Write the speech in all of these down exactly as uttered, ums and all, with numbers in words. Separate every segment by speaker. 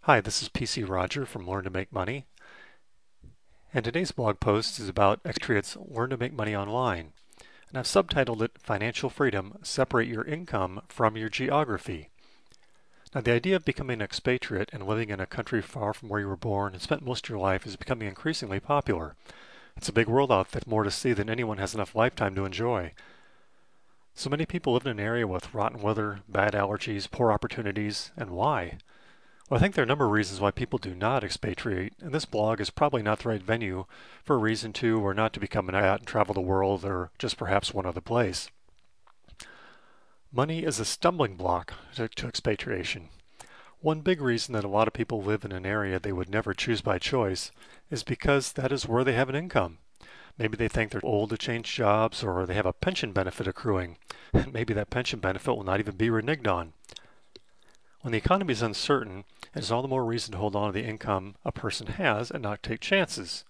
Speaker 1: Hi, this is P C Roger from Learn to Make Money, and today's blog post is about expatriates learn to make money online. And I've subtitled it Financial Freedom, Separate Your Income from Your Geography. Now, the idea of becoming an expatriate and living in a country far from where you were born and spent most of your life is becoming increasingly popular. It's a big world out there, more to see than anyone has enough lifetime to enjoy. So many people live in an area with rotten weather, bad allergies, poor opportunities, and why? Well, I think there are a number of reasons why people do not expatriate, and this blog is probably not the right venue for a reason to or not to become an expat and travel the world or just perhaps one other place. Money is a stumbling block to, to expatriation. One big reason that a lot of people live in an area they would never choose by choice is because that is where they have an income. Maybe they think they're old to change jobs, or they have a pension benefit accruing, and maybe that pension benefit will not even be reneged on. When the economy is uncertain, it is all the more reason to hold on to the income a person has and not take chances.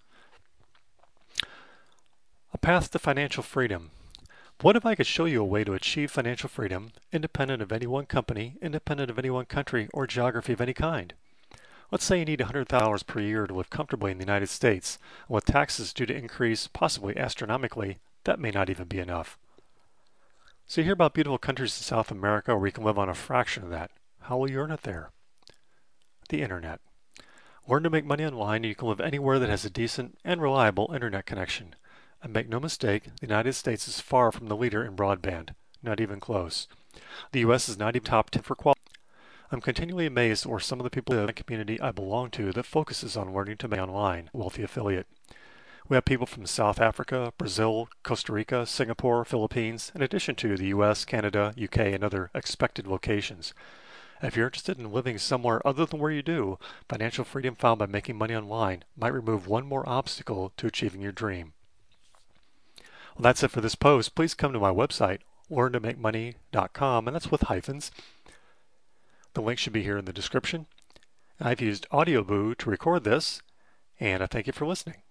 Speaker 1: A path to financial freedom. What if I could show you a way to achieve financial freedom independent of any one company, independent of any one country, or geography of any kind? Let's say you need one hundred thousand dollars per year to live comfortably in the United States, and with taxes due to increase, possibly astronomically, that may not even be enough. So you hear about beautiful countries in South America where you can live on a fraction of that. How will you earn it there? The internet. Learn to make money online, and you can live anywhere that has a decent and reliable internet connection. And make no mistake, the United States is far from the leader in broadband, not even close. The U S is not even top ten for quality. I'm continually amazed where some of the people in the community I belong to that focuses on learning to make online, wealthy affiliate. We have people from South Africa, Brazil, Costa Rica, Singapore, Philippines, in addition to the U S, Canada, U K, and other expected locations. If you're interested in living somewhere other than where you do, financial freedom found by making money online might remove one more obstacle to achieving your dream. Well, that's it for this post. Please come to my website, learn to make money dot com, and that's with hyphens. The link should be here in the description. I've used AudioBoo to record this, and I thank you for listening.